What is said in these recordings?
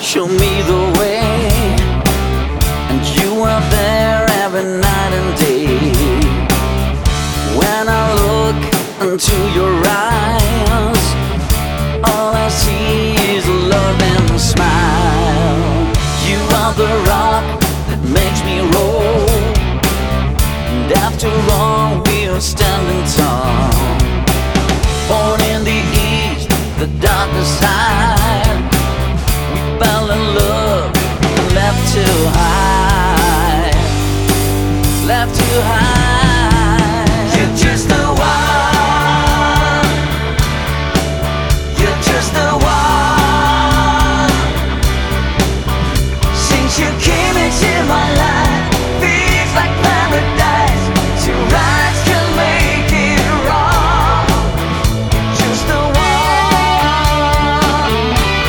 show me the way, and you are there every night and day. When I look into your eyes, all I see is love and a smile. You are the rock that makes me roll, and after all we're standing tall. Born in the east, the darkest side, we fell in love, left too high, left too high. You're just the one, you're just the one. Since you came into my life, feels like paradise. Two rights can make it wrong. Just the one.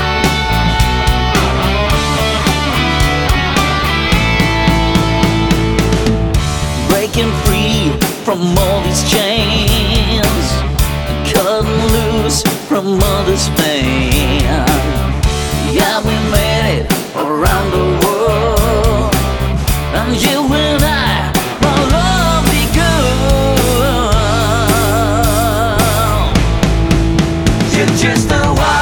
Breaking free from all these chains, cutting loose from all this pain. Yeah, we made it around the world, and you and I, my lovely girl. You're just the one.